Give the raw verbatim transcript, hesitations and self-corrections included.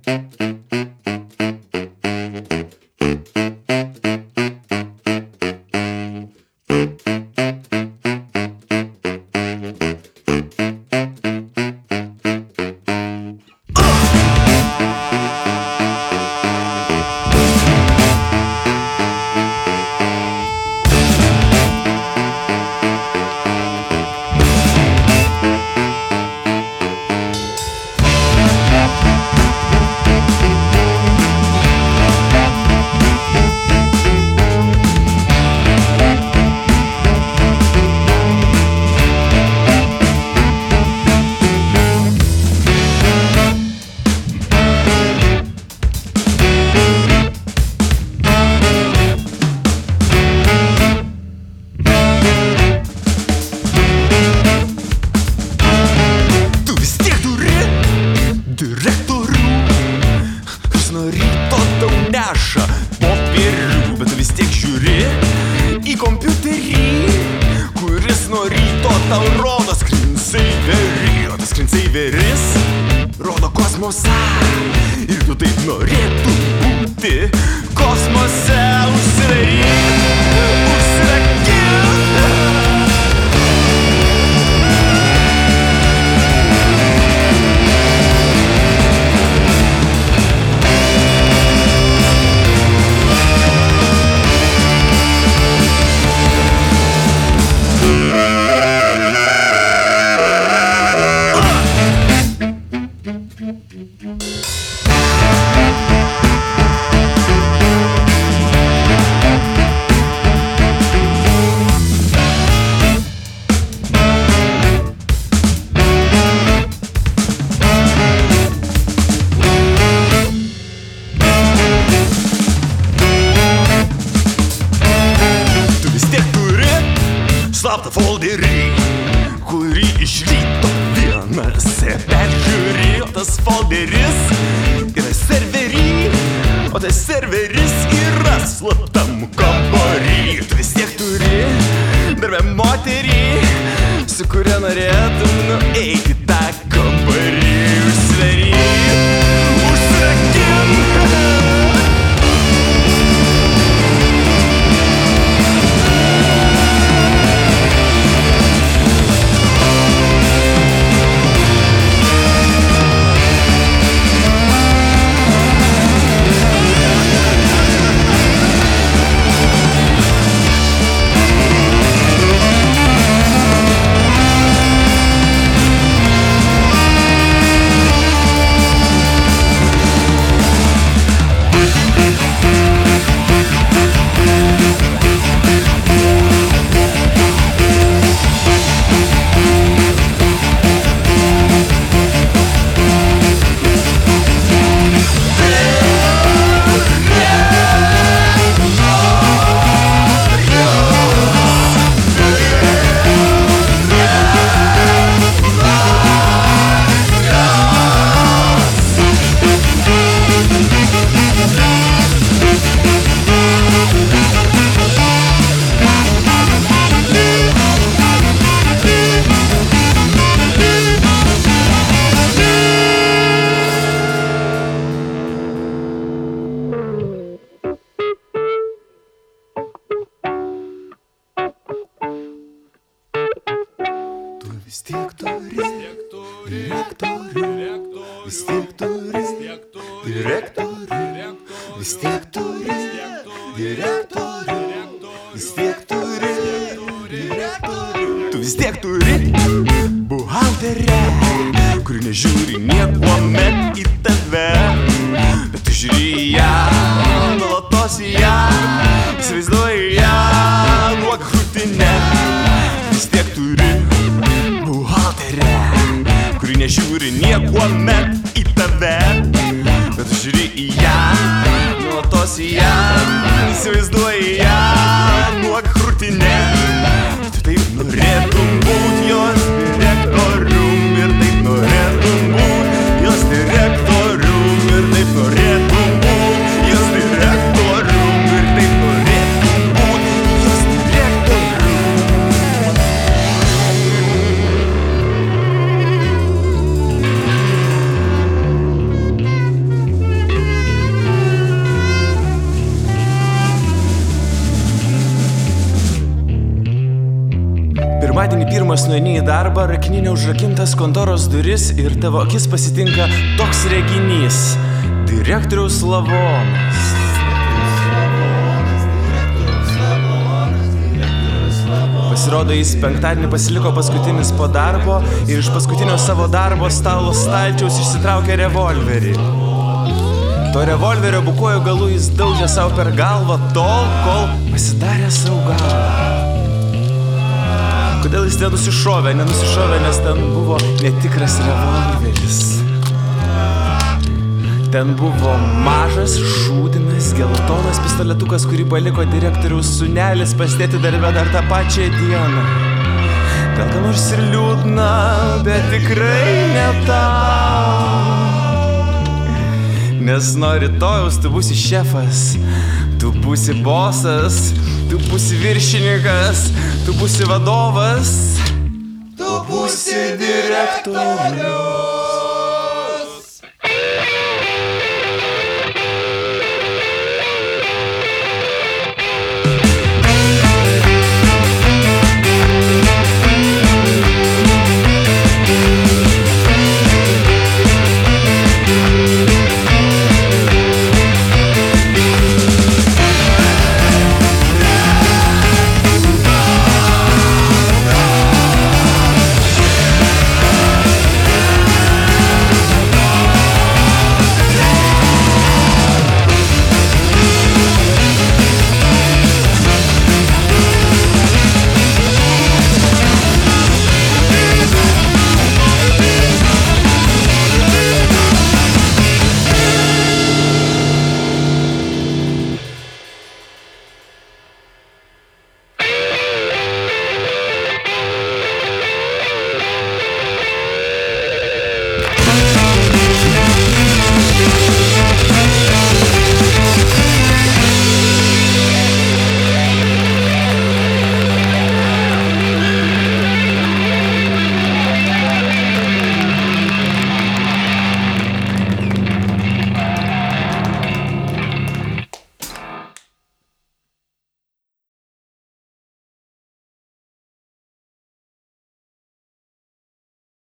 tau rodo screensaverį, o tas screensaveris rodo kosmosą. Ir tu taip norėtum būti kosmose. Užsidaryk, užsirakink. Slaptą folderį, kurį iš ryto vienas peržiūri. O tas folderis yra serverį, o tas serveris yra slaptam kambarį. Tu vis tiek turi darbę moterį, su kuria norėtum nueiti tą kambarį. Užsidaryk, užsirakink. Vis tiek turi direktorių, vis tiek turi direktorių, vis tiek turi direktorių, vis tiek turi direktorių. Tu vis tiek turi buhalterę, kuri nežiūri niekuomet į tave, bet tu žiūri į ją, nuolatos į ją, įsivaizduoji ją nuo krūtinę. Vis tiek turi buhalterę, kuri nežiūri niekuomet į tave, bet tu žiūri į ją, nuolatos į ją, įsivaizduoji ją nuo krūtinę. Tu taip norėtum būt jos direktorium, ir taip norėtum būt jos direktorium, ir taip norėtum būt jos direktorium, ir taip norėtum būt jos direktorium. Penktadienį pirmas nueini į darbą, rakininė užrakintas kontoros duris ir tavo akis pasitinka toks reginys – direktoriaus lavonas. Pasirodo, jis penktadienį pasiliko paskutinis po darbo ir iš paskutinio savo darbo stalo stalčiaus išsitraukė revolverį. To revolverio bukuoju galu jis daužė savo per galvą tol, kol pasidarė savo galvą. Kodėl jis nenusišovė? Nenusišovė, nes ten buvo netikras revolveris. Ten buvo mažas, šūdinas, geltonas pistoletukas, kurį paliko direktoriaus sūnelis pasėti darbe dar tą pačią dieną. Gal ką nors ir liūdna, bet tikrai ne tau. Nes nuo rytojaus tu būsi šefas, tu būsi bosas, tu būsi viršininkas, tu būsi vadovas, tu būsi direktorius.